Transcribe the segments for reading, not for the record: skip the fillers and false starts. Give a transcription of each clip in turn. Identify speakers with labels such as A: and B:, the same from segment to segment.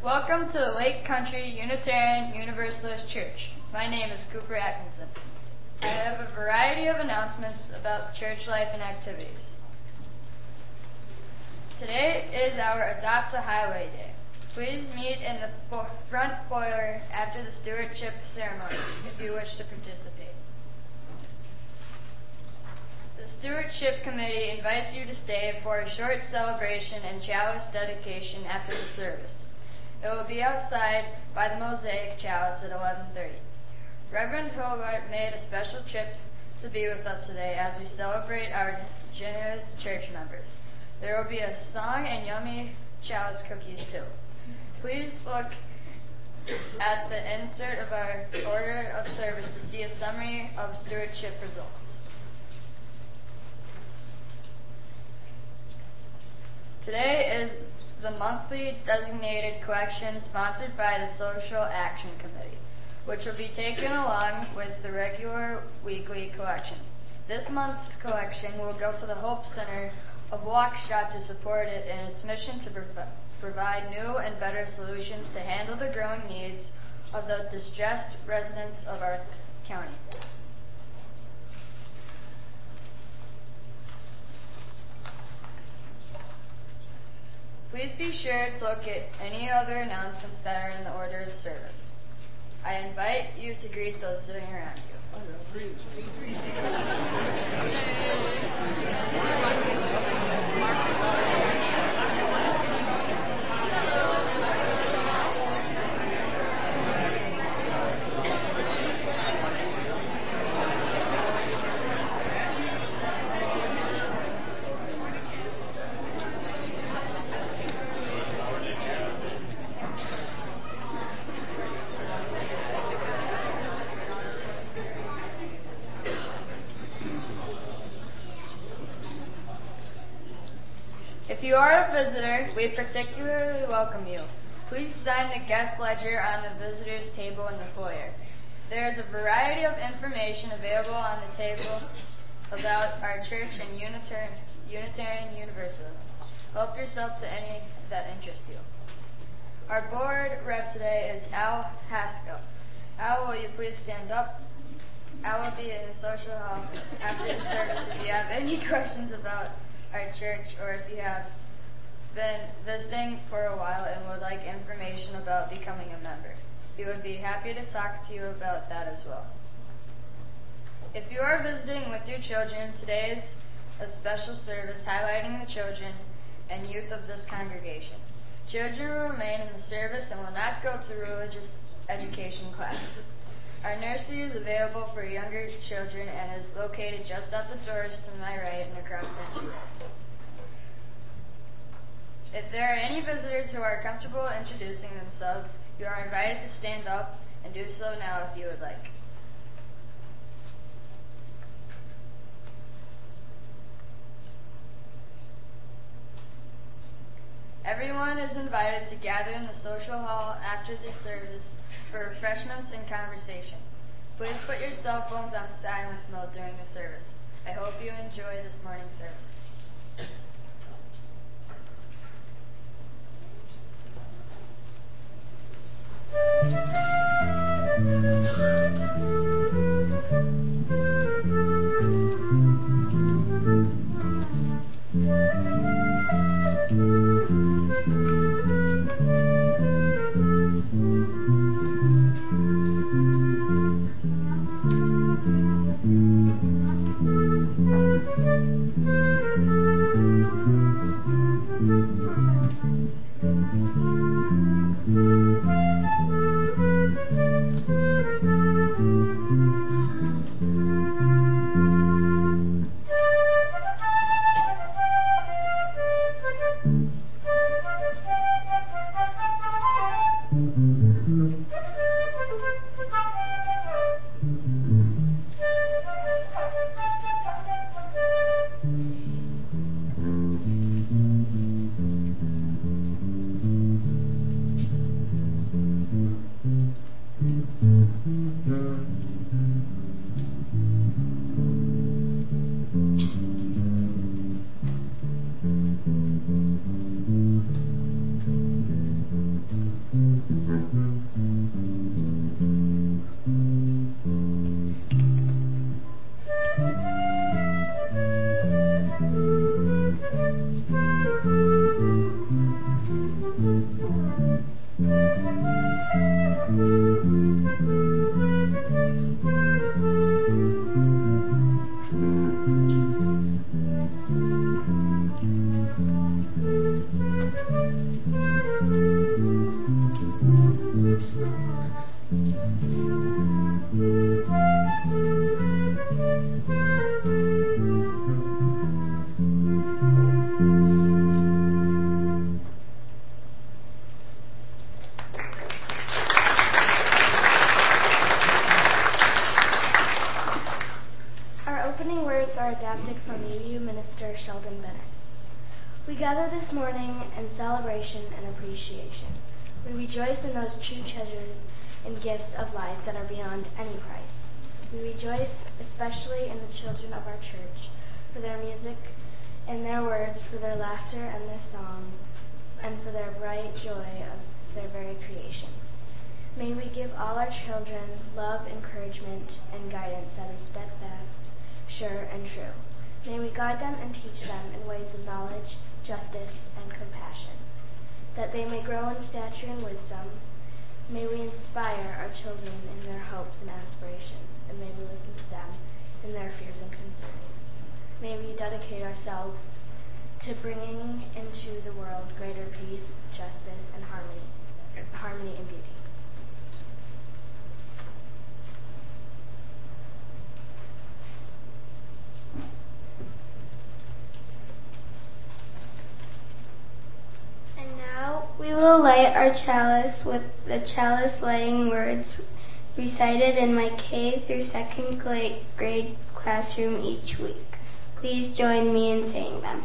A: Welcome to the Lake Country Unitarian Universalist Church. My name is Cooper Atkinson. I have a variety of announcements about church life and activities. Today is our Adopt a Highway Day. Please meet in the front foyer after the stewardship ceremony if you wish to participate. The Stewardship Committee invites you to stay for a short celebration and chalice dedication after the service. It will be outside by the Mosaic Chalice at 11:30. Reverend Hobart made a special trip to be with us today as we celebrate our generous church members. There will be a song and yummy chalice cookies too. Please look at the insert of our order of service to see a summary of stewardship results. Today is the monthly designated collection sponsored by the Social Action Committee, which will be taken along with the regular weekly collection. This month's collection will go to the Hope Center of Waukesha to support it in its mission to provide new and better solutions to handle the growing needs of the distressed residents of our county. Please be sure to look at any other announcements that are in the order of service. I invite you to greet those sitting around you. If you are a visitor, we particularly welcome you. Please sign the guest ledger on the visitors table in the foyer. There is a variety of information available on the table about our church and Unitarian Universalism. Help yourself to any that interest you. Our board rep today is Al Haskell. Al, will you please stand up? Al will be in the social hall after the service if you have any questions about our church, or if you have been visiting for a while and would like information about becoming a member. He would be happy to talk to you about that as well. If you are visiting with your children, today is a special service highlighting the children and youth of this congregation. Children will remain in the service and will not go to religious education classes. Our nursery is available for younger children and is located just at the doors to my right and across the entryway. If there are any visitors who are comfortable introducing themselves, you are invited to stand up and do so now if you would like. Everyone is invited to gather in the social hall after the service for refreshments and conversation. Please put your cell phones on silence mode during the service. I hope you enjoy this morning's service.
B: Sheldon Bennett. We gather this morning in celebration and appreciation. We rejoice in those true treasures and gifts of life that are beyond any price. We rejoice especially in the children of our church, for their music and their words, for their laughter and their song, and for their bright joy of their very creation. May we give all our children love, encouragement, and guidance that is steadfast, sure, and true. May we guide them and teach them in ways of knowledge, justice, and compassion, that they may grow in stature and wisdom. May we inspire our children in their hopes and aspirations, and may we listen to them in their fears and concerns. May we dedicate ourselves to bringing into the world greater peace, justice, and harmony and beauty.
C: And now we will light our chalice with the chalice lighting words recited in my K through 2nd grade classroom each week. Please join me in saying them.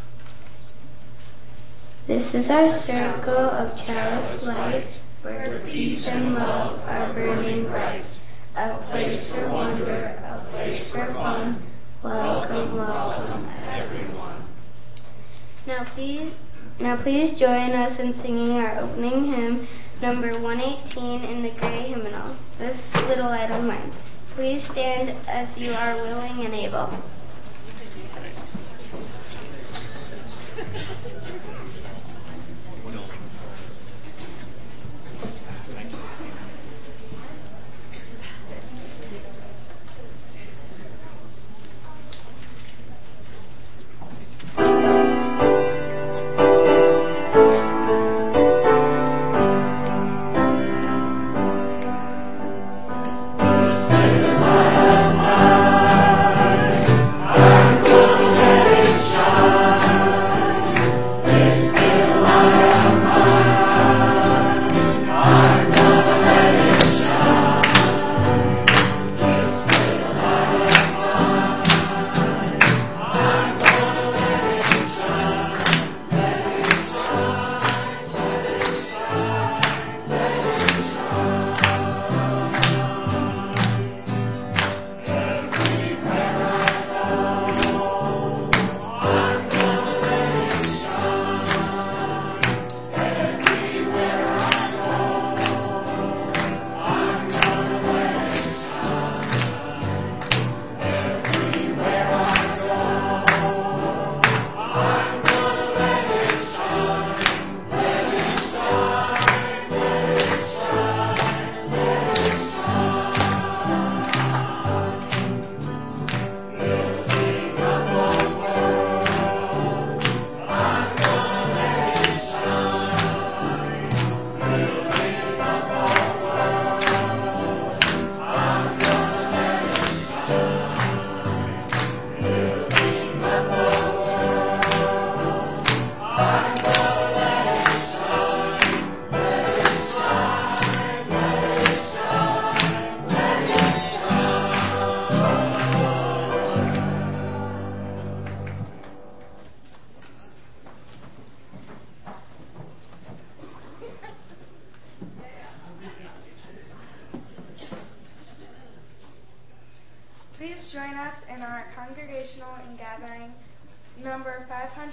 C: This is our circle of chalice light, where peace and love are burning bright. A place for wonder, a place for fun. Welcome, welcome, everyone. Now please join us in singing our opening hymn, number 118 in the Gray Hymnal, This Little Light of Mine. Please stand as you are willing and able.
B: Please join us in our congregational gathering number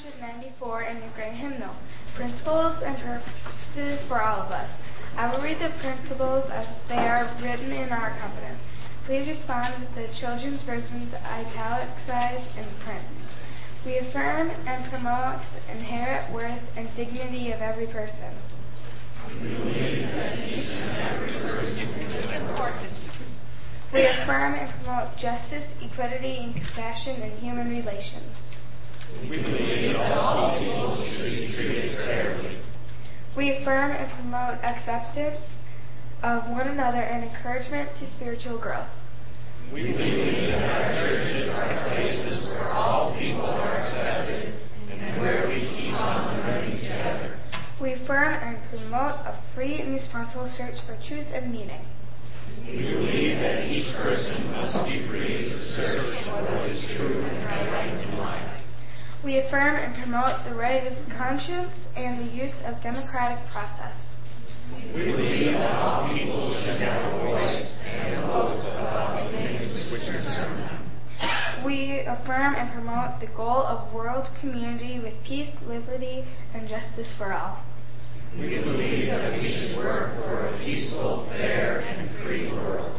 B: 594 in the Gray Hymnal, Principles and Purposes for All of Us. I will read the principles as they are written in our covenant. Please respond with the children's versions italicized in print. We affirm and promote the inherent worth and dignity of every person.
D: We believe that each and every person is important.
B: We affirm and promote justice, equity, and compassion in human relations.
D: We believe that all people should be treated fairly.
B: We affirm and promote acceptance of one another and encouragement to spiritual growth.
D: We believe that our churches are places where all people are accepted and where we keep on learning together.
B: We affirm and promote a free and responsible search for truth and meaning.
D: We believe that each person must be free to search for what is true and right in life.
E: We affirm and promote the right of conscience and the use of democratic process.
D: We believe that all people should have a voice and a vote about the things which concern them.
E: We affirm and promote the goal of world community with peace, liberty, and justice for all.
D: We believe that we should work for a peaceful, fair, and free world.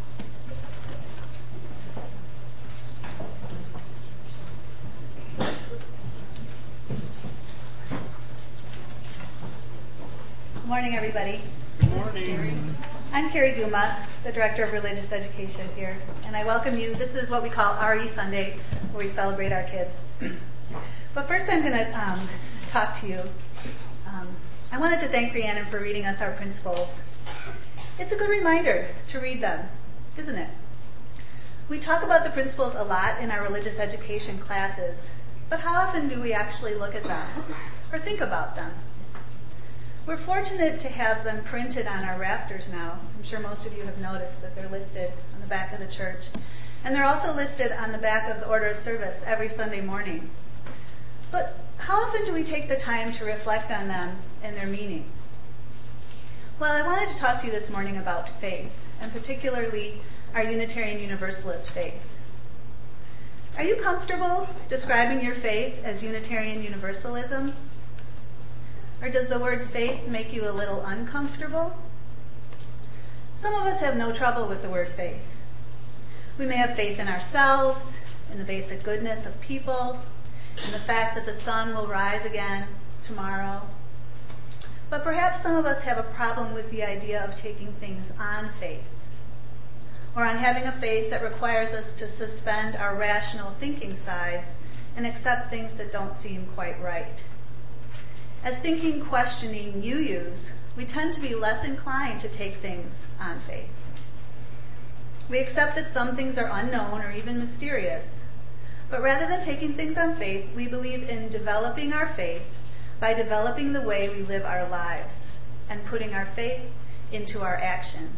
F: Good morning, everybody.
D: Good morning.
F: I'm Carrie Duma, the Director of Religious Education here, and I welcome you. This is what we call RE Sunday, where we celebrate our kids. But first I'm going to talk to you. I wanted to thank Rhiannon for reading us our principles. It's a good reminder to read them, isn't it? We talk about the principles a lot in our religious education classes, but how often do we actually look at them or think about them? We're fortunate to have them printed on our rafters now. I'm sure most of you have noticed that they're listed on the back of the church. And they're also listed on the back of the order of service every Sunday morning. But how often do we take the time to reflect on them and their meaning? Well, I wanted to talk to you this morning about faith, and particularly our Unitarian Universalist faith. Are you comfortable describing your faith as Unitarian Universalism? Or does the word faith make you a little uncomfortable? Some of us have no trouble with the word faith. We may have faith in ourselves, in the basic goodness of people, in the fact that the sun will rise again tomorrow. But perhaps some of us have a problem with the idea of taking things on faith, or on having a faith that requires us to suspend our rational thinking side and accept things that don't seem quite right. As thinking, questioning you-yous, we tend to be less inclined to take things on faith. We accept that some things are unknown or even mysterious, but rather than taking things on faith, we believe in developing our faith by developing the way we live our lives and putting our faith into our actions.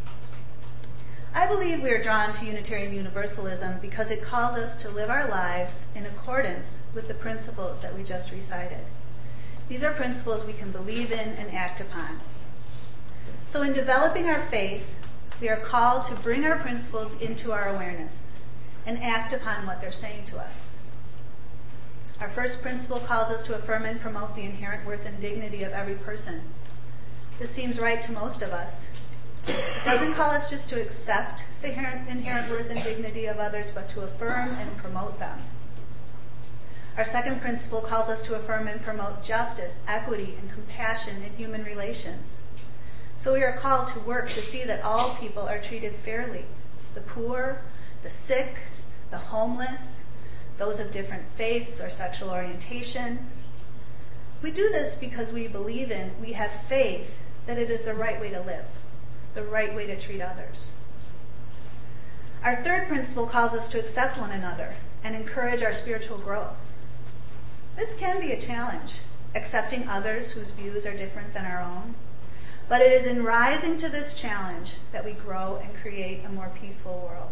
F: I believe we are drawn to Unitarian Universalism because it calls us to live our lives in accordance with the principles that we just recited. These are principles we can believe in and act upon. So in developing our faith, we are called to bring our principles into our awareness and act upon what they're saying to us. Our first principle calls us to affirm and promote the inherent worth and dignity of every person. This seems right to most of us. It doesn't call us just to accept the inherent worth and dignity of others, but to affirm and promote them. Our second principle calls us to affirm and promote justice, equity, and compassion in human relations. So we are called to work to see that all people are treated fairly. The poor, the sick, the homeless, those of different faiths or sexual orientation. We do this because we have faith that it is the right way to live, the right way to treat others. Our third principle calls us to accept one another and encourage our spiritual growth. This can be a challenge, accepting others whose views are different than our own. But it is in rising to this challenge that we grow and create a more peaceful world.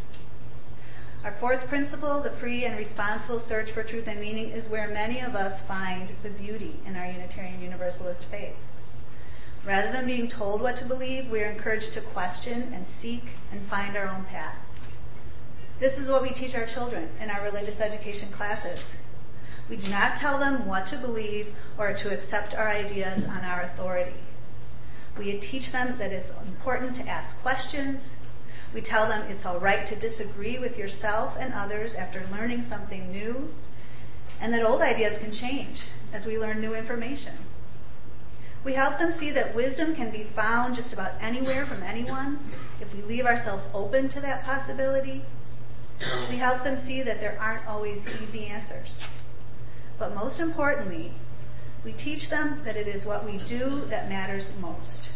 F: Our fourth principle, the free and responsible search for truth and meaning, is where many of us find the beauty in our Unitarian Universalist faith. Rather than being told what to believe, we are encouraged to question and seek and find our own path. This is what we teach our children in our religious education classes. We do not tell them what to believe or to accept our ideas on our authority. We teach them that it's important to ask questions. We tell them it's all right to disagree with yourself and others after learning something new, and that old ideas can change as we learn new information. We help them see that wisdom can be found just about anywhere from anyone if we leave ourselves open to that possibility. We help them see that there aren't always easy answers. But most importantly, we teach them that it is what we do that matters most.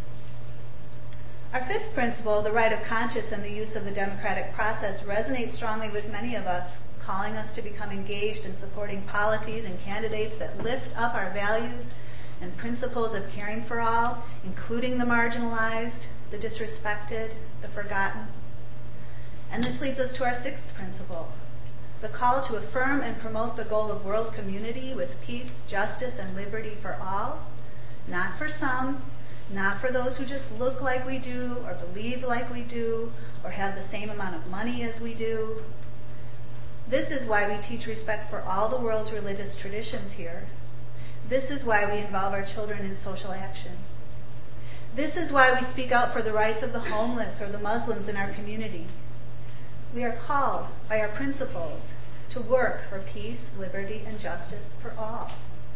F: Our fifth principle, the right of conscience and the use of the democratic process, resonates strongly with many of us, calling us to become engaged in supporting policies and candidates that lift up our values and principles of caring for all, including the marginalized, the disrespected, the forgotten. And this leads us to our sixth principle, the call to affirm and promote the goal of world community with peace, justice, and liberty for all, not for some, not for those who just look like we do or believe like we do or have the same amount of money as we do. This is why we teach respect for all the world's religious traditions here. This is why we involve our children in social action. This is why we speak out for the rights of the homeless or the Muslims in our community. We are called by our principles to work for peace, liberty, and justice for all.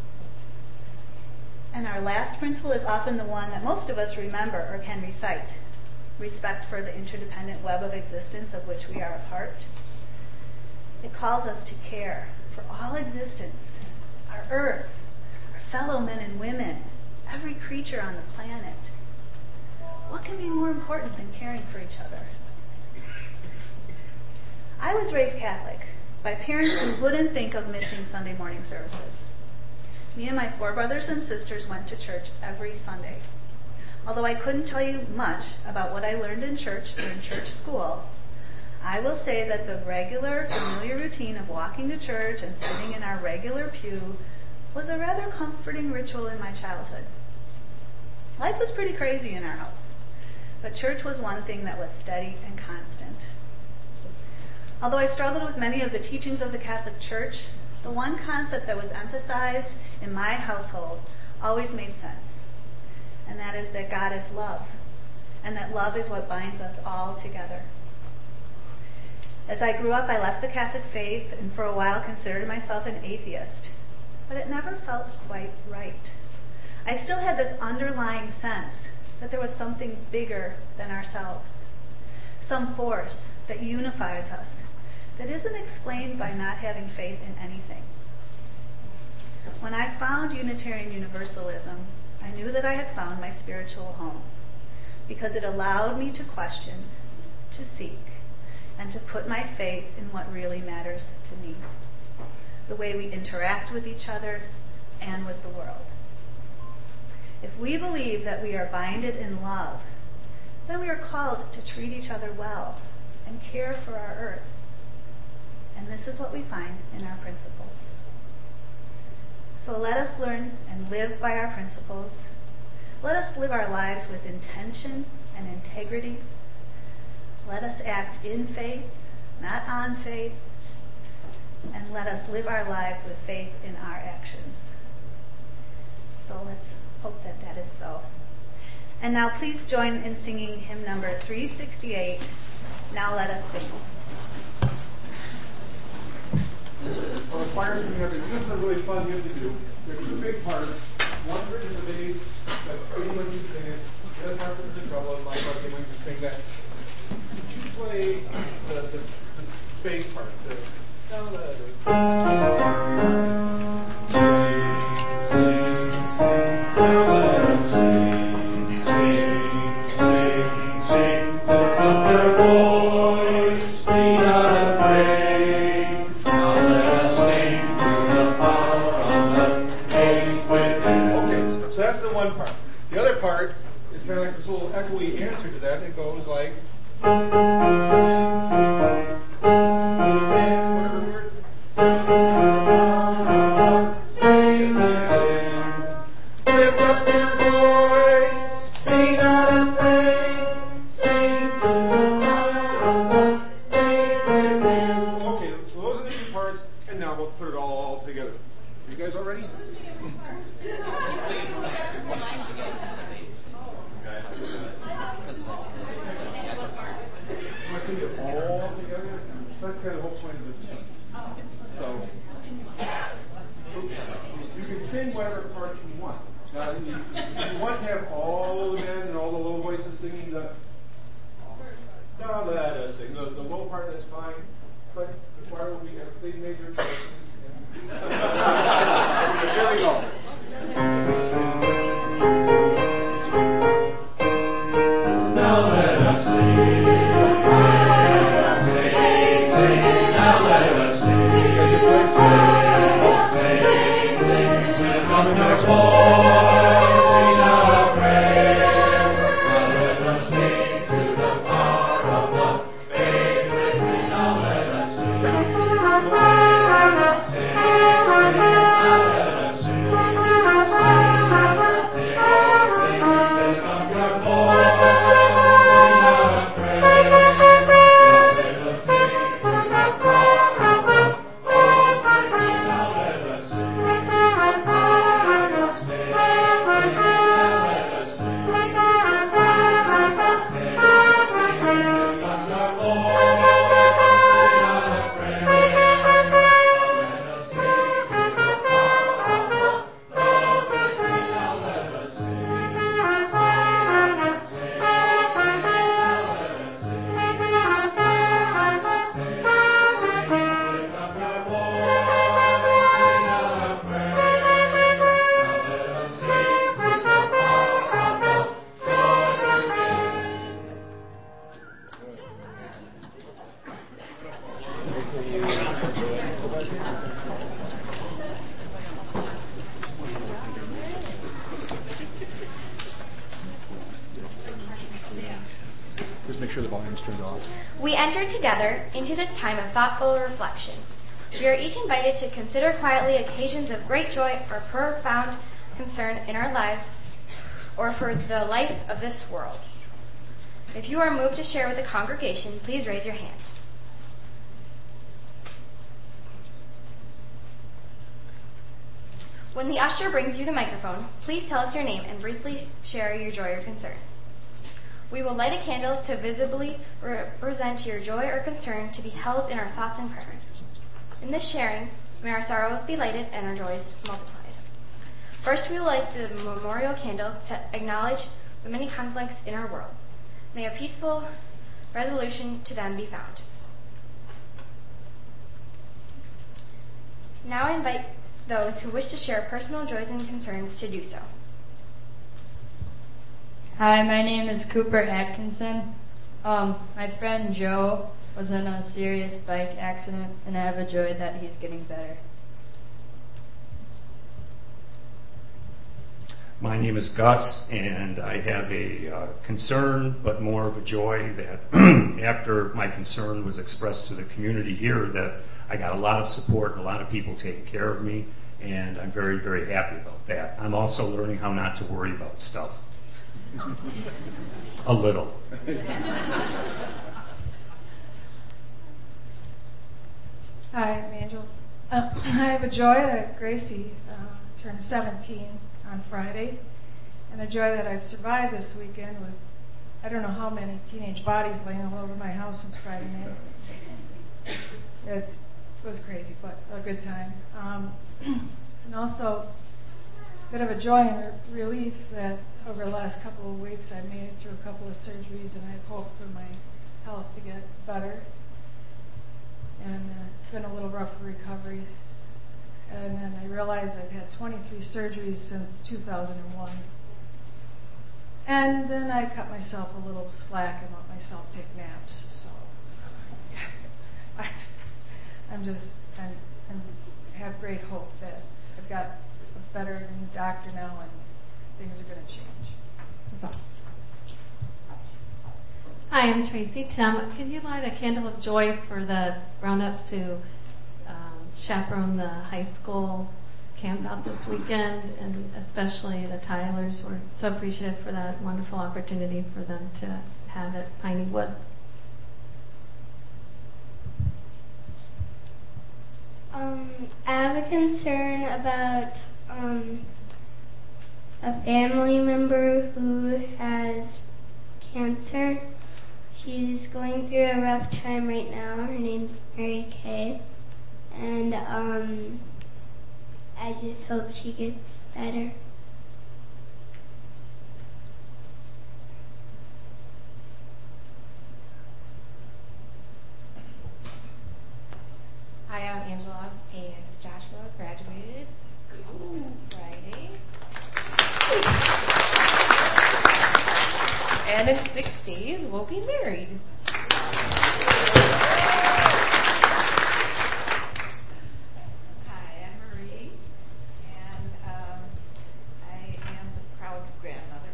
F: And our last principle is often the one that most of us remember or can recite: respect for the interdependent web of existence of which we are a part. It calls us to care for all existence, our earth, our fellow men and women, every creature on the planet. What can be more important than caring for each other? I was raised Catholic by parents who wouldn't think of missing Sunday morning services. Me and my 4 brothers and sisters went to church every Sunday. Although I couldn't tell you much about what I learned in church or in church school, I will say that the regular, familiar routine of walking to church and sitting in our regular pew was a rather comforting ritual in my childhood. Life was pretty crazy in our house, but church was one thing that was steady and constant. Although I struggled with many of the teachings of the Catholic Church, the one concept that was emphasized in my household always made sense, and that is that God is love, and that love is what binds us all together. As I grew up, I left the Catholic faith and for a while considered myself an atheist, but it never felt quite right. I still had this underlying sense that there was something bigger than ourselves, some force that unifies us, that isn't explained by not having faith in anything. When I found Unitarian Universalism, I knew that I had found my spiritual home, because it allowed me to question, to seek, and to put my faith in what really matters to me, the way we interact with each other and with the world. If we believe that we are binded in love, then we are called to treat each other well and care for our earth. And this is what we find in our principles. So let us learn and live by our principles. Let us live our lives with intention and integrity. Let us act in faith, not on faith. And let us live our lives with faith in our actions. So let's hope that that is so. And now please join in singing hymn number 368, Now Let Us Sing.
G: Well, the choir's going to this is a really fun hymn to do. There are 2 big parts. One written in the bass that anyone can sing it. The other part is the treble, and my part anyone can sing that. You play the bass part. Now let us sing, now let us sing, sing, lift up your voice, be not afraid. Now let us sing through the power of the faith within. Okay, so that's the one part. The other part is kind of like this little echoey answer to that. It goes like.
C: Bye.
G: sure the volume's turned off.
B: We enter together into this time of thoughtful reflection. We are each invited to consider quietly occasions of great joy or profound concern in our lives or for the life of this world. If you are moved to share with the congregation, please raise your hand. When the usher brings you the microphone, please tell us your name and briefly share your joy or concern. We will light a candle to visibly represent your joy or concern to be held in our thoughts and prayers. In this sharing, may our sorrows be lighted and our joys multiplied. First, we will light the memorial candle to acknowledge the many conflicts in our world. May a peaceful resolution to them be found. Now I invite those who wish to share personal joys and concerns to do so.
A: Hi, my name is Cooper Atkinson. My friend Joe was in a serious bike accident, and I have a joy that he's getting better.
H: My name is Gus, and I have a concern, but more of a joy that after my concern was expressed to the community here, that I got a lot of support and a lot of people taking care of me, and I'm very, very happy about that. I'm also learning how not to worry about stuff. A little.
I: Hi, I'm Angel. I have a joy that Gracie turned 17 on Friday, and a joy that I've survived this weekend with I don't know how many teenage bodies laying all over my house since Friday night. It was crazy, but a good time. And also a bit of a joy and a relief that over the last couple of weeks I made it through a couple of surgeries, and I have hope for my health to get better. And it's been a little rough recovery. And then I realized I've had 23 surgeries since 2001. And then I cut myself a little slack and let myself take naps. So I have great hope that I've got a better doctor now and things are going to change. That's all.
C: Hi, I'm Tracy. Tim, can you light a candle of joy for the grown-ups who chaperone the high school camp out this weekend, and especially the Tylers? We're so appreciative for that wonderful opportunity for them to have at Piney Woods.
J: I have a concern about a family member who has cancer. She's going through a rough time right now. Her name's Mary Kay. And I just hope she gets better.
K: Hi, I'm Angela, and Joshua graduated Friday. And in 6 days, we'll be married.
L: Hi, I'm Marie, and I am the proud grandmother.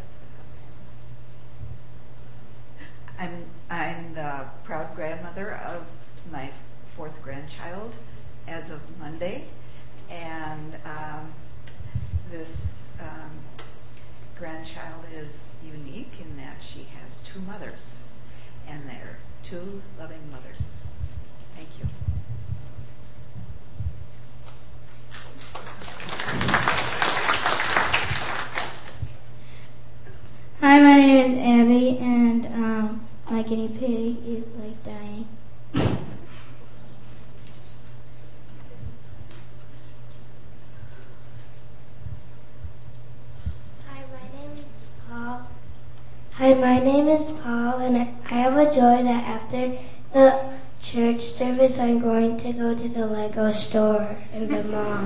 L: I'm the proud grandmother of my 4th grandchild as of Monday, and this grandchild is unique in that she has 2 mothers, and they're 2 loving mothers. Thank you.
J: Hi, my name is Abby, and my guinea pig is like dying. Hi, my name is Paul, and I have a joy that after the church service I'm going to go to the Lego store in the mall.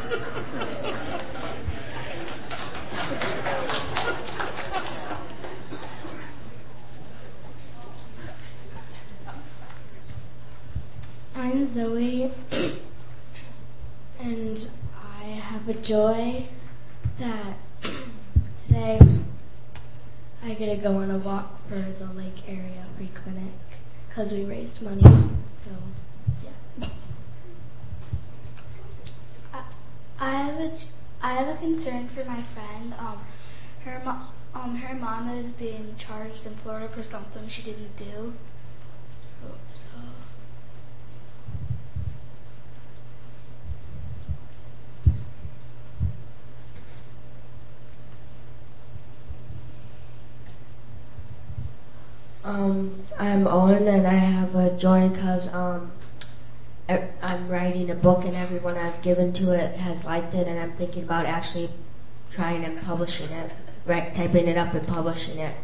J: I'm Zoe, and I have a joy that today I
B: I get to go on a walk for the Lake Area Free Clinic because we raised money. So, yeah.
E: I have a concern for my friend. Her mom is being charged in Florida for something she didn't do.
C: I'm Owen, and I have a joy because I'm writing a book, and everyone I've given to it has liked it, and I'm thinking about actually trying and publishing it, typing it up and publishing it.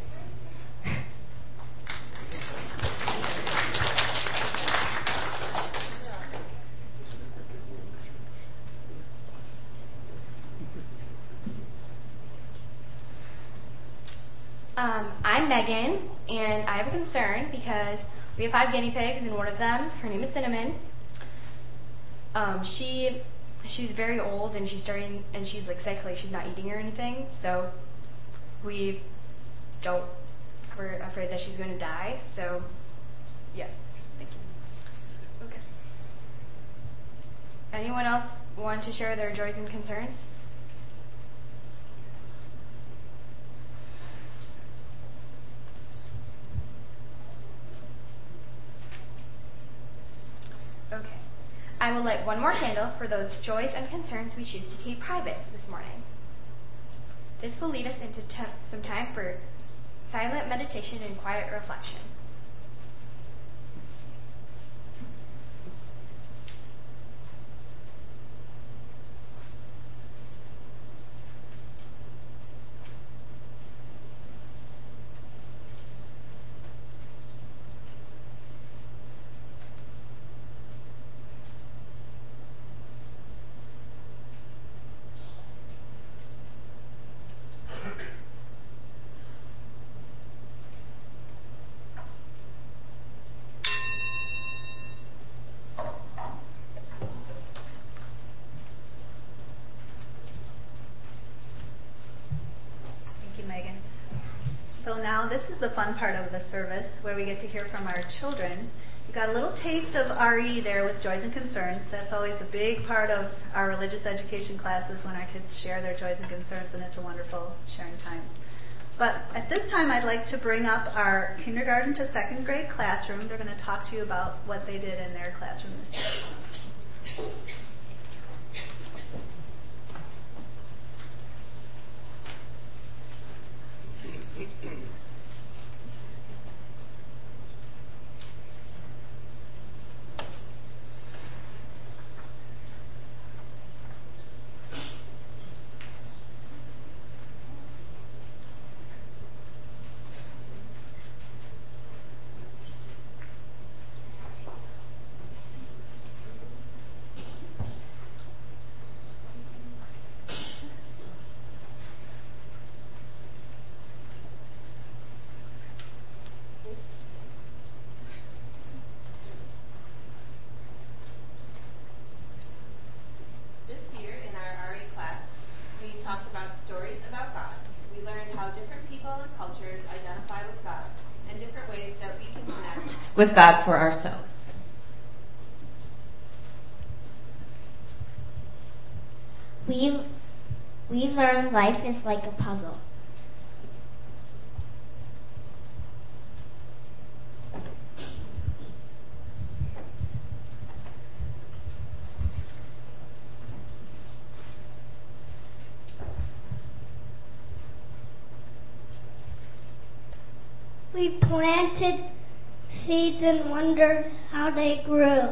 M: I'm Megan, and I have a concern because we have 5 guinea pigs, and one of them, her name is Cinnamon. She's very old, and she's like sick, like she's not eating or anything. So we're afraid that she's going to die. So yeah, thank you. Okay. Anyone else want to share their joys and concerns? Okay. I will light one more candle for those joys and concerns we choose to keep private this morning. This will lead us into some time for silent meditation and quiet reflection.
F: So now this is the fun part of the service where we get to hear from our children. You got a little taste of RE there with joys and concerns. That's always a big part of our religious education classes when our kids share their joys and concerns, and it's a wonderful sharing time. But at this time, I'd like to bring up our kindergarten to 2nd grade classroom. They're going to talk to you about what they did in their classroom this year.
K: with God for ourselves.
J: We learn life is like a puzzle. We planted seeds and wondered how they grew.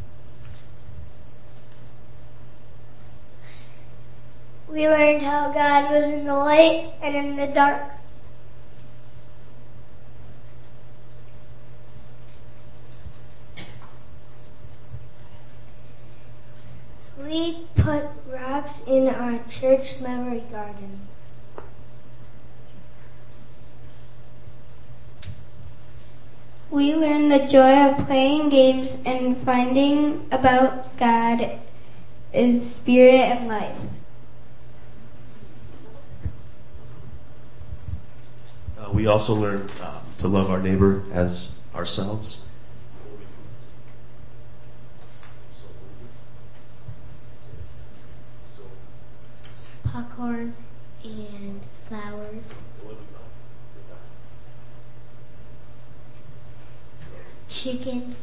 J: We learned how God was in the light and in the dark. We put rocks in our church memory garden. We learn the joy of playing games and finding about God is spirit and life.
N: We also learned to love our neighbor as ourselves.
J: Popcorn and flowers. Chickens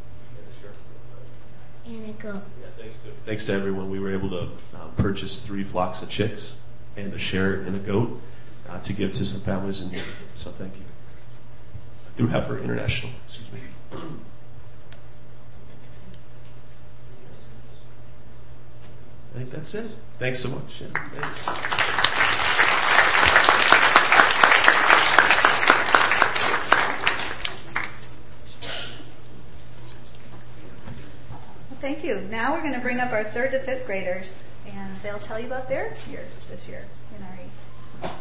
J: and a goat.
N: Thanks to everyone, we were able to purchase 3 flocks of chicks and a share in a goat to give to some families in need. So thank you. Through Heifer International. Excuse me. I think that's it. Thanks so much. Yeah, thanks.
F: Thank you. Now we're going to bring up our 3rd to 5th graders, and they'll tell you about their year this year in RE.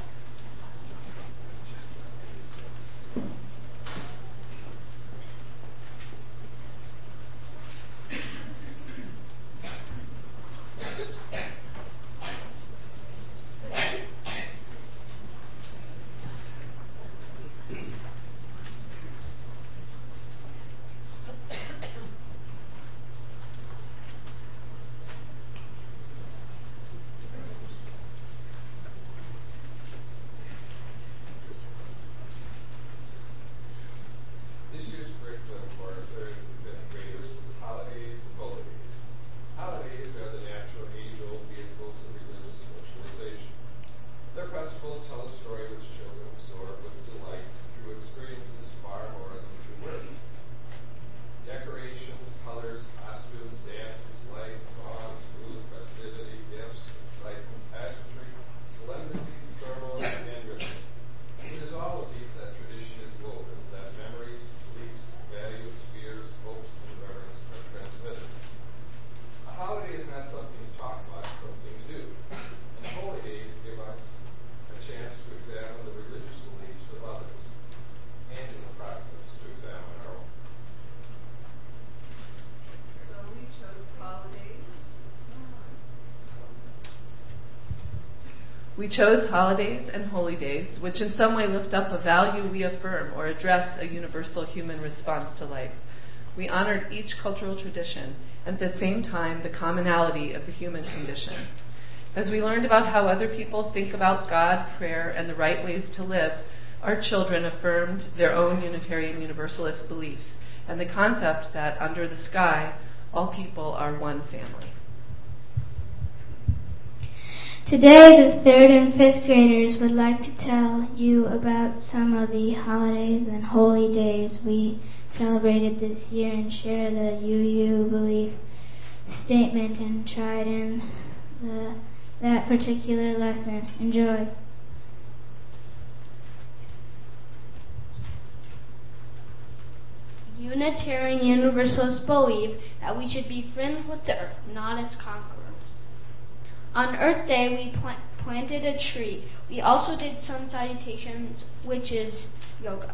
O: This year's curriculum for our 3rd and 5th graders was holidays and holidays. Holidays are the natural age-old vehicles of religious socialization. Their festivals tell a story which children absorb with delight through experiences far more than through words. Decorations, colors, costumes, dances, lights, songs, food, festivity, gifts, excitement, pageantry, solemnities, ceremonies, and rituals. It is all of these that tradition is woven, that memories, beliefs, values, fears, hopes, and reverence are transmitted. A holiday is not something to talk about, it's something to do. And holy days give us a chance to examine the religious beliefs of others, and in the process to examine our own.
L: So we chose holidays.
P: We chose holidays and holy days, which in some way lift up a value we affirm or address a universal human response to life. We honored each cultural tradition and at the same time the commonality of the human condition. As we learned about how other people think about God, prayer, and the right ways to live, our children affirmed their own Unitarian Universalist beliefs and the concept that under the sky, all people are one family.
J: Today, the 3rd and 5th graders would like to tell you about some of the holidays and holy days we celebrated this year and share the UU belief statement and tried in that particular lesson. Enjoy.
B: Unitarian Universalists believe that we should be friends with the earth, not its conquerors. On Earth Day, we planted a tree. We also did sun salutations, which is yoga.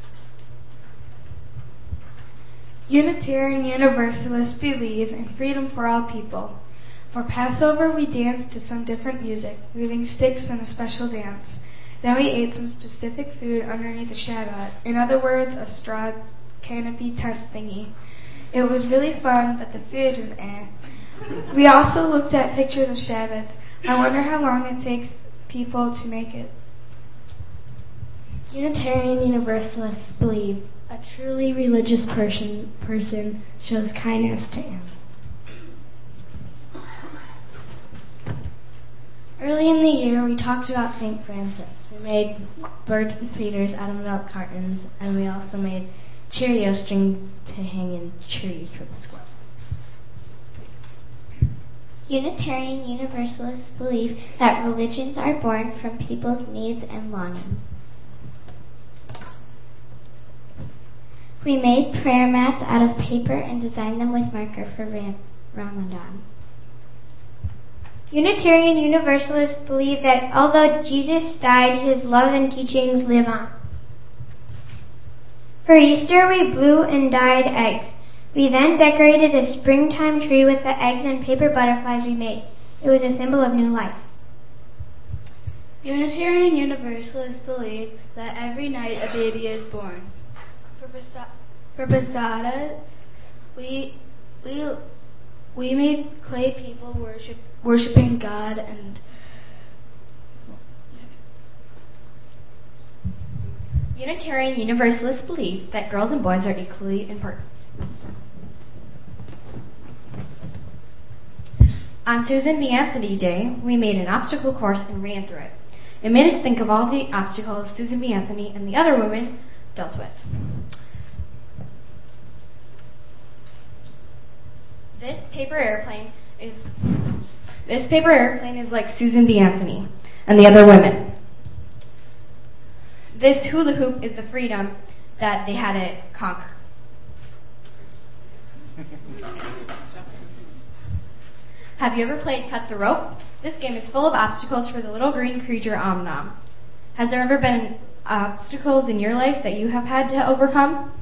Q: Unitarian Universalists believe in freedom for all people. For Passover, we danced to some different music, moving sticks in a special dance. Then we ate some specific food underneath a Shabbat. In other words, a straw canopy tent thingy. It was really fun, but the food is eh. We also looked at pictures of Shabbats. I wonder how long it takes people to make it.
B: Unitarian Universalists believe a truly religious person shows kindness to animals. Early in the year, we talked about St. Francis. We made bird feeders out of milk cartons, and we also made Cheerio strings to hang in trees for the squirrels.
J: Unitarian Universalists believe that religions are born from people's needs and longings. We made prayer mats out of paper and designed them with marker for Ramadan. Unitarian Universalists believe that although Jesus died, his love and teachings live on. For Easter, we blew and dyed eggs. We then decorated a springtime tree with the eggs and paper butterflies we made. It was a symbol of new life.
E: Unitarian Universalists believe that every night a baby is born. For Posadas, we made clay people worshiping God and
M: Unitarian Universalists believe that girls and boys are equally important. On Susan B. Anthony Day, we made an obstacle course and ran through it. It made us think of all the obstacles Susan B. Anthony and the other women dealt with. This paper airplane is like Susan B. Anthony and the other women. This hula hoop is the freedom that they had to conquer. Have you ever played Cut the Rope? This game is full of obstacles for the little green creature Om-Nom. Has there ever been obstacles in your life that you have had to overcome?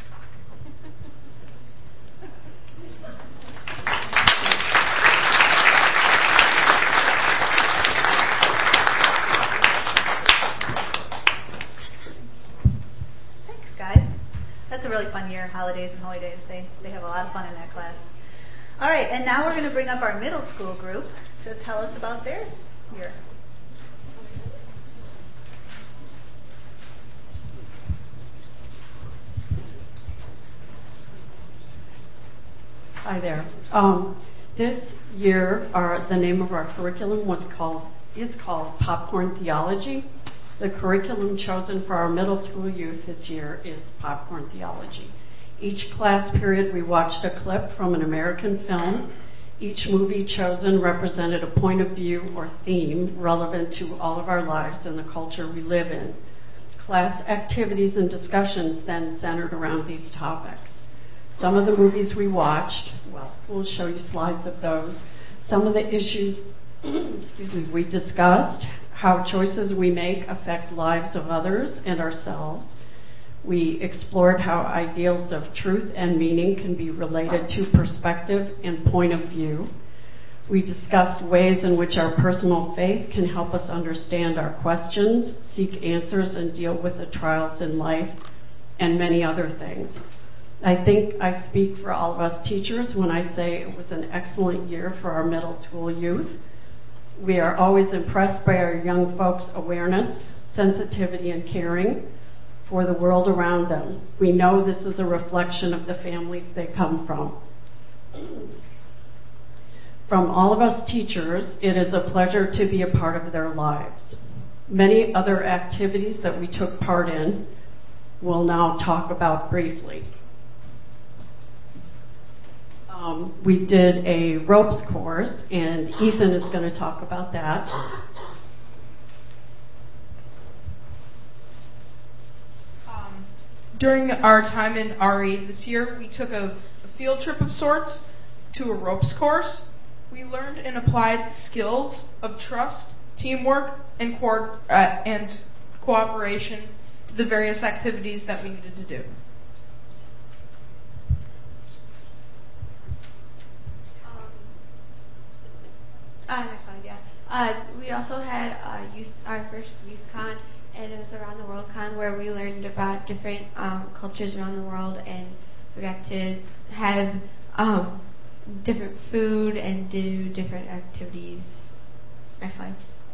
F: Thanks, guys. That's a really fun year, holidays and holy days. They have a lot of fun in that class. All right, and now we're going to bring up our middle school group to tell us about their year.
R: Hi there. This year, the name of our curriculum is called Popcorn Theology. The curriculum chosen for our middle school youth this year is Popcorn Theology. Each class period, we watched a clip from an American film. Each movie chosen represented a point of view or theme relevant to all of our lives and the culture we live in. Class activities and discussions then centered around these topics. Some of the movies we watched, well, we'll show you slides of those. Some of the issues we discussed, how choices we make affect lives of others and ourselves. We explored how ideals of truth and meaning can be related to perspective and point of view. We discussed ways in which our personal faith can help us understand our questions, seek answers, and deal with the trials in life, and many other things. I think I speak for all of us teachers when I say it was an excellent year for our middle school youth. We are always impressed by our young folks' awareness, sensitivity, and caring for the world around them. We know this is a reflection of the families they come from. From all of us teachers, it is a pleasure to be a part of their lives. Many other activities that we took part in we'll now talk about briefly. We did a ropes course, and Ethan is going to talk about that.
S: During our time in RE this year, we took a field trip of sorts to a ropes course. We learned and applied skills of trust, teamwork, and cooperation to the various activities that we needed to do.
T: Next slide, yeah. We also had our first youth con, and it was around the world con where we learned about different cultures around the world, and we got to have different food and do different activities. Next slide.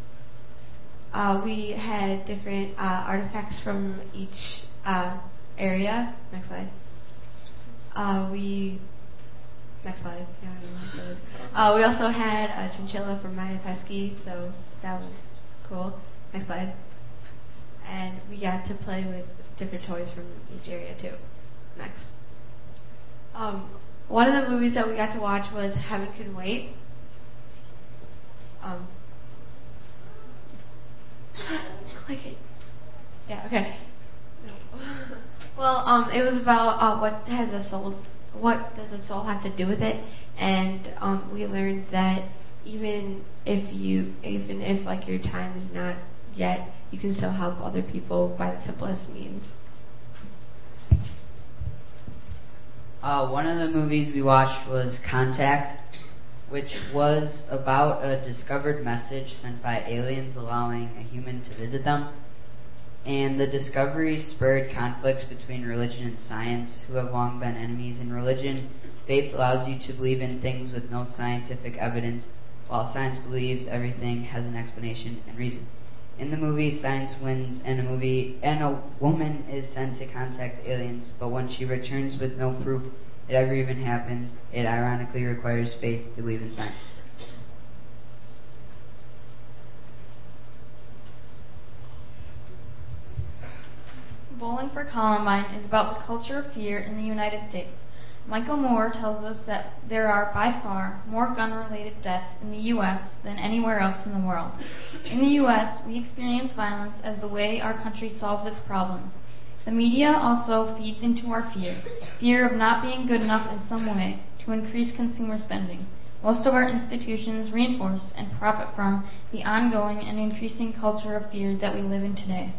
T: We had different artifacts from each area. Next slide. Next slide. Yeah, we also had a chinchilla from Maya Pesky, so that was cool. Next slide. And we got to play with different toys from each area too. Next. One of the movies that we got to watch was Heaven Can Wait. Click it. Yeah. Okay. No. Well, it was about what does a soul have to do with it, and we learned that even if like your time is not yet, you can still help other people by the simplest means.
U: One of the movies we watched was Contact, which was about a discovered message sent by aliens allowing a human to visit them. And the discovery spurred conflicts between religion and science, who have long been enemies. In religion, faith allows you to believe in things with no scientific evidence, while science believes everything has an explanation and reason. In the movie, science wins, and a woman is sent to contact aliens, but when she returns with no proof it ever even happened, it ironically requires faith to believe in science.
V: Bowling for Columbine is about the culture of fear in the United States. Michael Moore tells us that there are by far more gun-related deaths in the U.S. than anywhere else in the world. In the U.S., we experience violence as the way our country solves its problems. The media also feeds into our fear of not being good enough in some way to increase consumer spending. Most of our institutions reinforce and profit from the ongoing and increasing culture of fear that we live in today.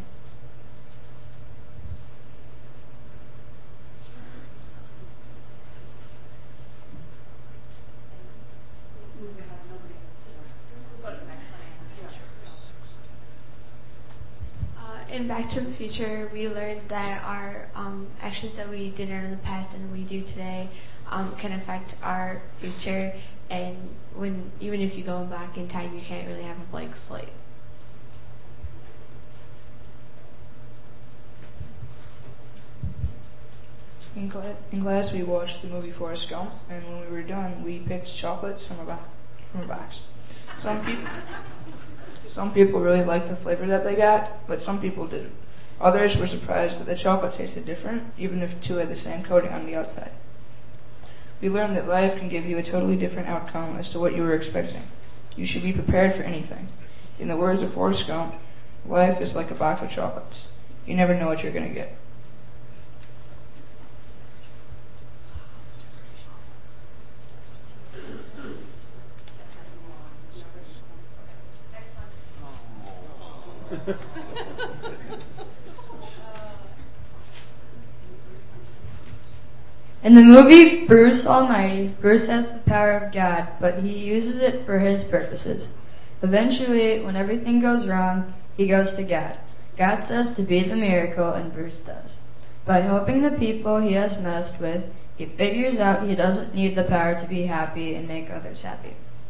T: In Back to the Future, we learned that our actions that we did in the past and we do today can affect our future. And even if you go back in time, you can't really have a blank slate.
W: In class, we watched the movie Forrest Gump, and when we were done, we picked chocolates from a box. Some people really liked the flavor that they got, but some people didn't. Others were surprised that the chocolate tasted different, even if two had the same coating on the outside. We learned that life can give you a totally different outcome as to what you were expecting. You should be prepared for anything. In the words of Forrest Gump, life is like a box of chocolates. You never know what you're going to get.
A: In the movie Bruce Almighty, Bruce has the power of God, but he uses it for his purposes. Eventually, when everything goes wrong, he goes to God. God says to be the miracle, and Bruce does. By helping the people he has messed with, he figures out he doesn't need the power to be happy and make others happy.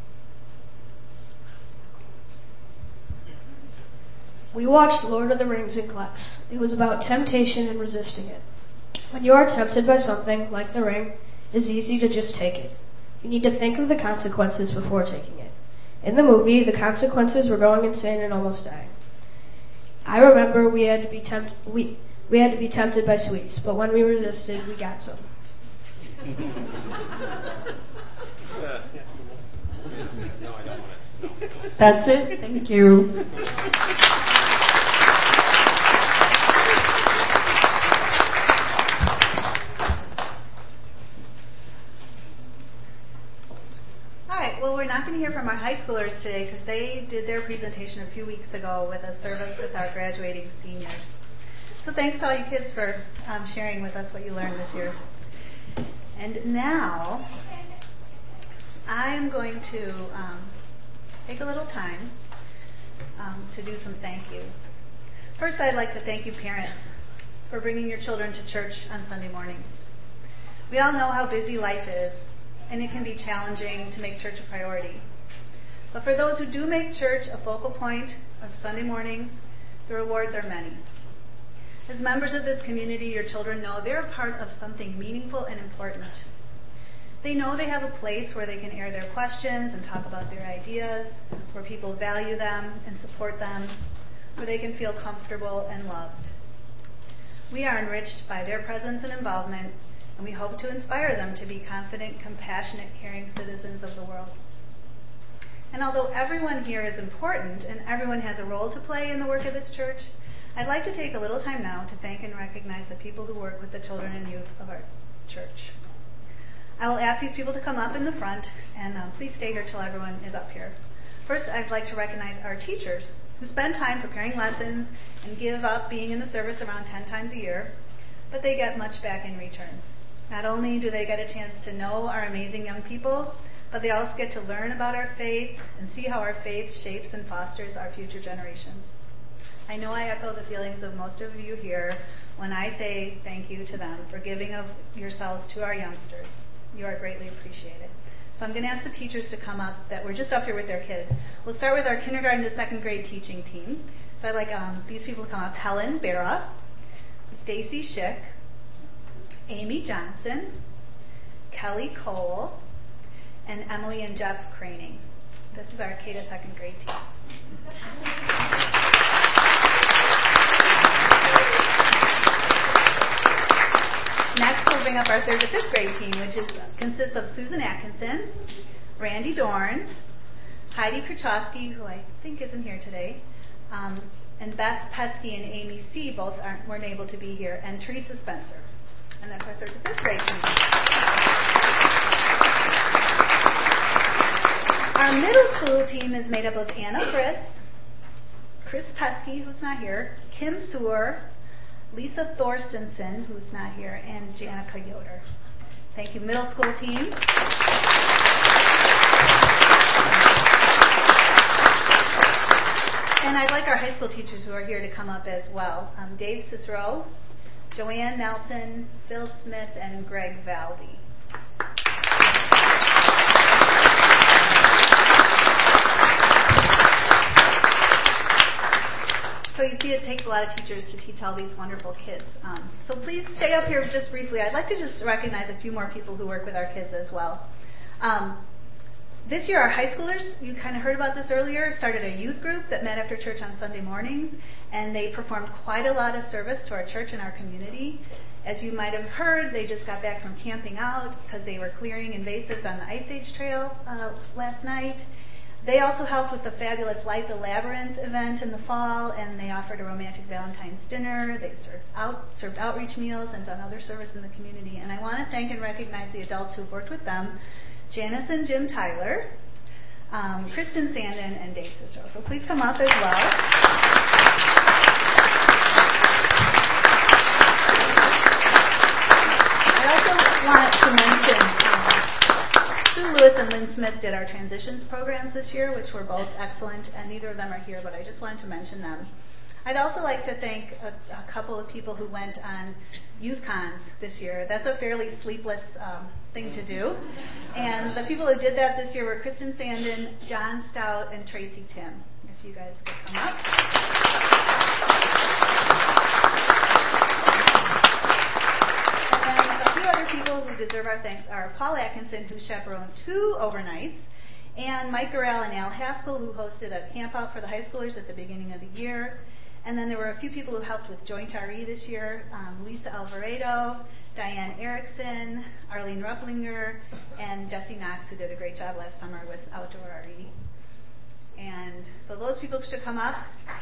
X: We watched Lord of the Rings in class. It was about temptation and resisting it. When you are tempted by something, like the ring, it's easy to just take it. You need to think of the consequences before taking it. In the movie, the consequences were going insane and almost dying. I remember we had to be tempted by sweets, but when we resisted, we got some.
R: That's it. Thank you.
F: Alright, well, we're not going to hear from our high schoolers today because they did their presentation a few weeks ago with a service with our graduating seniors. So thanks to all you kids for sharing with us what you learned this year. And now, I am going to take a little time to do some thank yous. First, I'd like to thank you parents for bringing your children to church on Sunday mornings. We all know how busy life is, and it can be challenging to make church a priority. But for those who do make church a focal point of Sunday mornings, the rewards are many. As members of this community, your children know they're a part of something meaningful and important. They know they have a place where they can air their questions and talk about their ideas, where people value them and support them, where they can feel comfortable and loved. We are enriched by their presence and involvement, and we hope to inspire them to be confident, compassionate, caring citizens of the world. And although everyone here is important and everyone has a role to play in the work of this church, I'd like to take a little time now to thank and recognize the people who work with the children and youth of our church. I will ask these people to come up in the front, and please stay here till everyone is up here. First, I'd like to recognize our teachers who spend time preparing lessons and give up being in the service around 10 times a year, but they get much back in return. Not only do they get a chance to know our amazing young people, but they also get to learn about our faith and see how our faith shapes and fosters our future generations. I know I echo the feelings of most of you here when I say thank you to them for giving of yourselves to our youngsters. You are greatly appreciated. So I'm going to ask the teachers to come up that were just up here with their kids. We'll start with our kindergarten to second grade teaching team. So I'd like these people to come up. Helen Barra, Stacy Schick, Amy Johnson, Kelly Cole, and Emily and Jeff Craning. This is our K to second grade team. Next, we'll bring up our third to fifth grade team, which consists of Susan Atkinson, Randy Dorn, Heidi Krachowski, who I think isn't here today, and Beth Pesky and Amy C. both weren't able to be here, and Teresa Spencer. And that's our third to fifth grade team. Our middle school team is made up of Anna Fritz, Chris Pesky, who's not here, Kim Sewer, Lisa Thorstensen, who's not here, and Janica Yoder. Thank you, middle school team. And I'd like our high school teachers who are here to come up as well. Dave Cicero, Joanne Nelson, Phil Smith, and Greg Valdi. So you see, it takes a lot of teachers to teach all these wonderful kids. So please stay up here just briefly. I'd like to just recognize a few more people who work with our kids as well. This year, our high schoolers, you kind of heard about this earlier, started a youth group that met after church on Sunday mornings, and they performed quite a lot of service to our church and our community. As you might have heard, they just got back from camping out because they were clearing invasives on the Ice Age Trail last night. They also helped with the fabulous Light the Labyrinth event in the fall, and they offered a romantic Valentine's dinner. They served outreach meals and done other service in the community. And I want to thank and recognize the adults who've worked with them, Janice and Jim Tyler, Kristen Sandin, and Dave Cicero. So please come up as well. I also want to mention Sue Lewis and Lynn Smith did our transitions programs this year, which were both excellent, and neither of them are here, but I just wanted to mention them. I'd also like to thank a couple of people who went on youth cons this year. That's a fairly sleepless thing to do. And the people who did that this year were Kristen Sandin, John Stout, and Tracy Tim. If you guys could come up. Other people who deserve our thanks are Paul Atkinson, who chaperoned 2 overnights, and Mike Gorell and Al Haskell, who hosted a camp out for the high schoolers at the beginning of the year. And then there were a few people who helped with Joint RE this year, Lisa Alvarado, Diane Erickson, Arlene Rupplinger, and Jesse Knox, who did a great job last summer with Outdoor RE. And so those people should come up.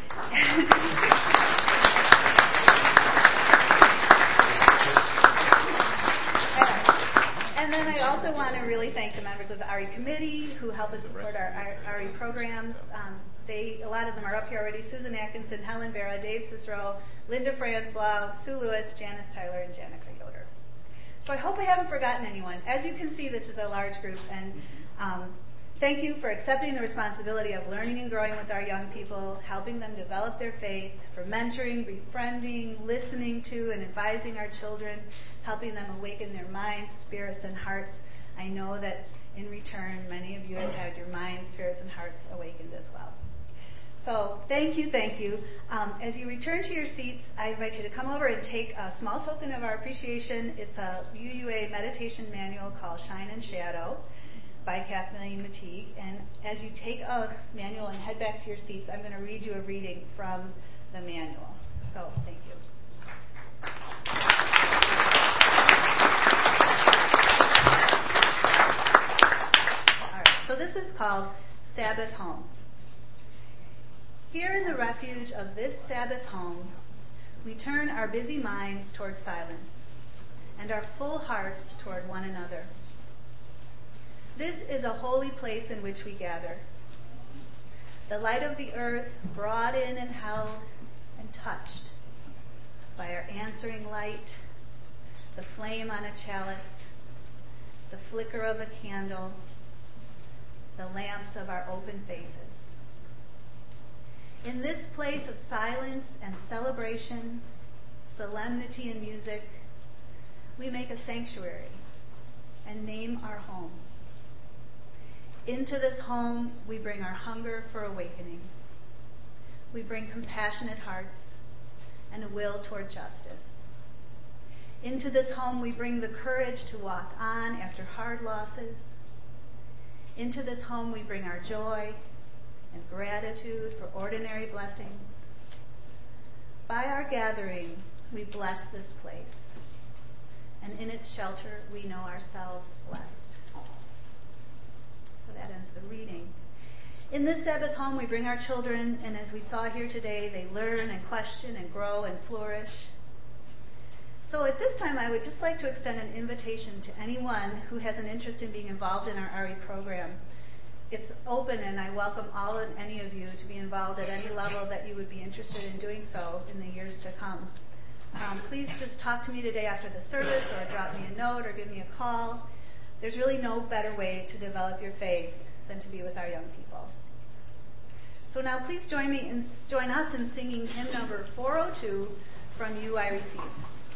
F: And then I also want to really thank the members of the RE committee who help us support our RE programs. A lot of them are up here already. Susan Atkinson, Helen Vera, Dave Cicero, Linda Francois, Sue Lewis, Janice Tyler, and Janica Yoder. So I hope I haven't forgotten anyone. As you can see, this is a large group, and thank you for accepting the responsibility of learning and growing with our young people, helping them develop their faith, for mentoring, befriending, listening to, and advising our children, helping them awaken their minds, spirits, and hearts. I know that in return, many of you have had your minds, spirits, and hearts awakened as well. So thank you, thank you. As you return to your seats, I invite you to come over and take a small token of our appreciation. It's a UUA meditation manual called Shine and Shadow by Kathleen Mateague. And as you take a manual and head back to your seats, I'm going to read you a reading from the manual. So thank you. All right, so this is called Sabbath Home. Here in the refuge of this Sabbath home, we turn our busy minds toward silence and our full hearts toward one another. This is a holy place in which we gather. The light of the earth brought in and held and touched by our answering light, the flame on a chalice, the flicker of a candle, the lamps of our open faces. In this place of silence and celebration, solemnity and music, we make a sanctuary and name our home. Into this home, we bring our hunger for awakening. We bring compassionate hearts and a will toward justice. Into this home, we bring the courage to walk on after hard losses. Into this home, we bring our joy and gratitude for ordinary blessings. By our gathering, we bless this place, and in its shelter, we know ourselves blessed. So that ends the reading. In this Sabbath home, we bring our children, and as we saw here today, they learn and question and grow and flourish. So at this time, I would just like to extend an invitation to anyone who has an interest in being involved in our RE program. It's open, and I welcome all and any of you to be involved at any level that you would be interested in doing so in the years to come. Please just talk to me today after the service, or drop me a note, or give me a call. There's really no better way to develop your faith than to be with our young people. So now please join us in singing hymn number 402, From You I Receive.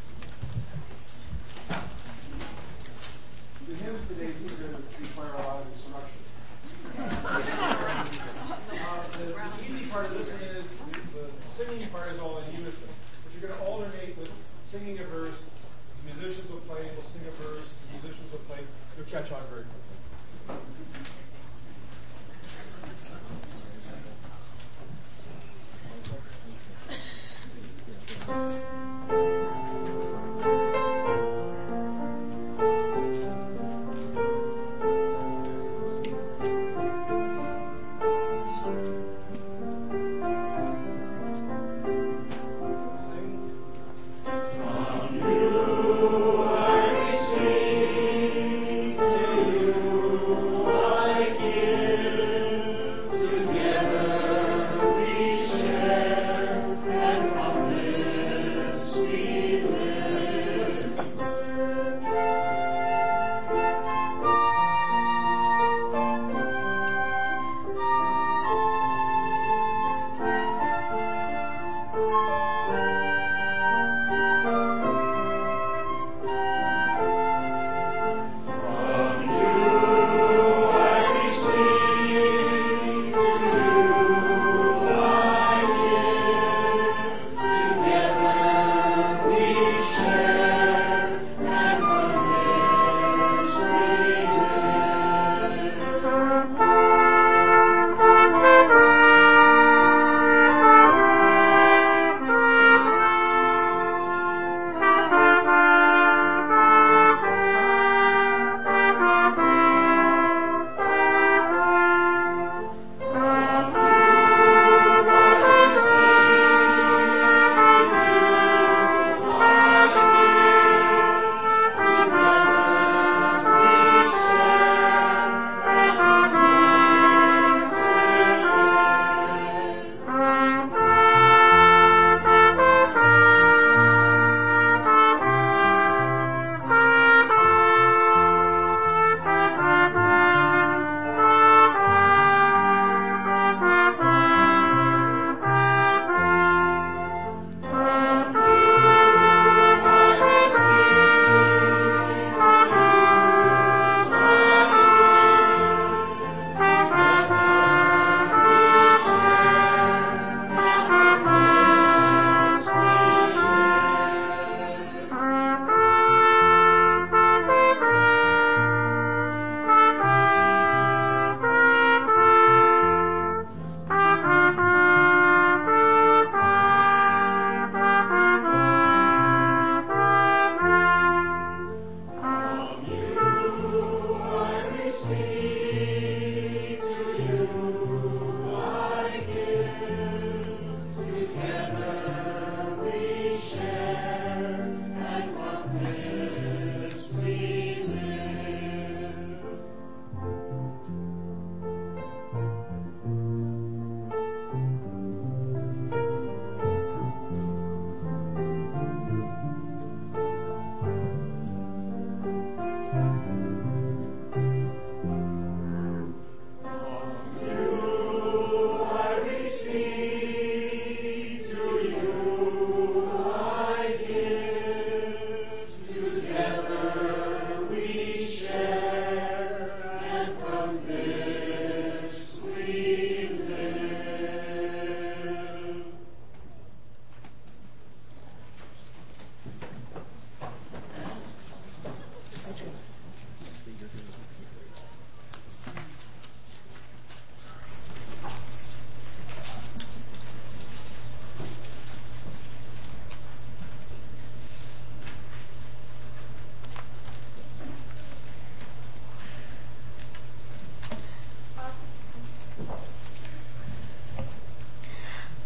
D: The hymns today seem to require a lot of instruction. The easy part of this one is the singing part is all in unison. But you're going to alternate with singing a verse. The musicians will play, we'll sing a verse. The musicians will play. You'll catch on very quickly.
C: I receive, to you I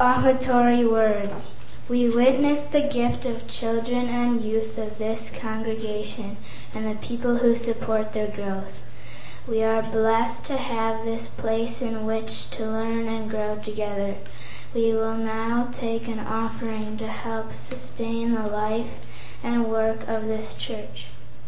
J: offertory words. We witness the gift of children and youth of this congregation and the people who support their growth. We are blessed to have this place in which to learn and grow together. We will now take an offering to help sustain the life and work of this church.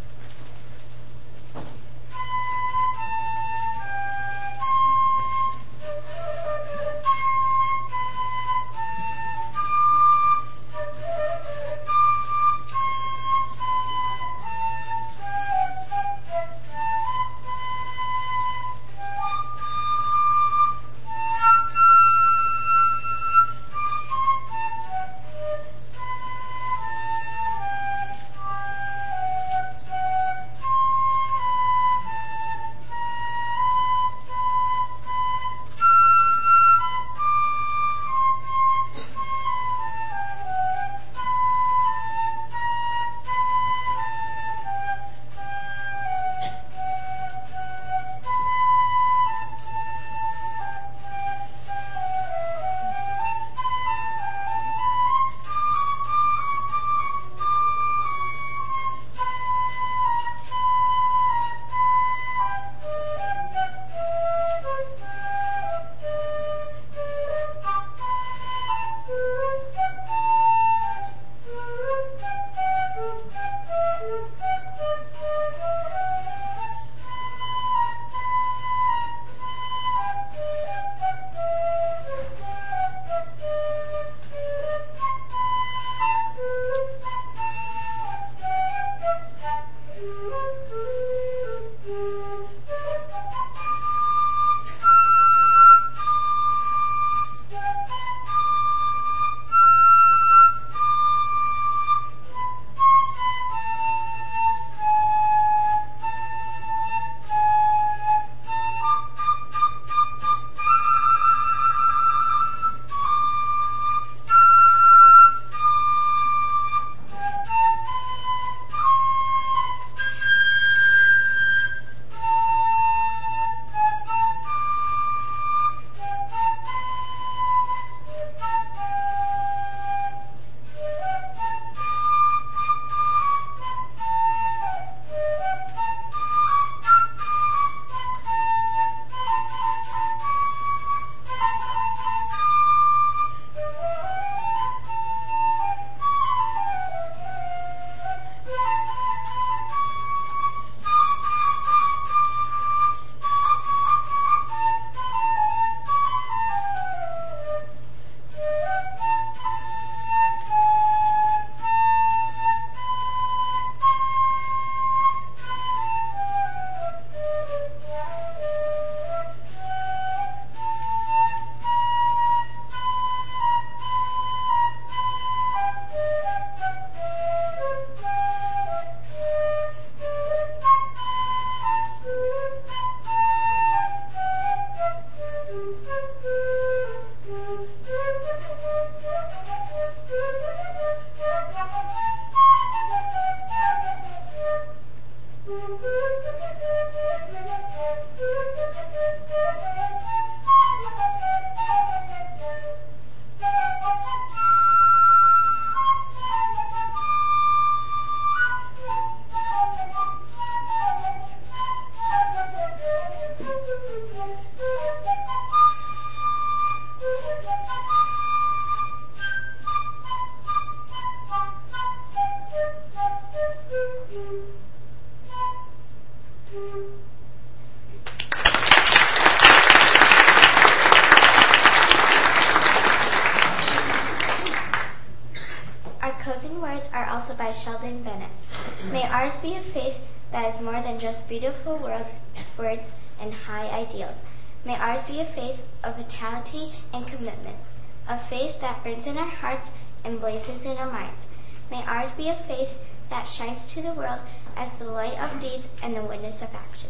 B: Sheldon Bennett. May ours be a faith that is more than just beautiful words and high ideals. May ours be a faith of vitality and commitment, a faith that burns in our hearts and blazes in our minds. May ours be a faith that shines to the world as the light of deeds and the witness of actions.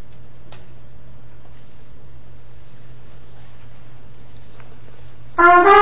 C: Bye.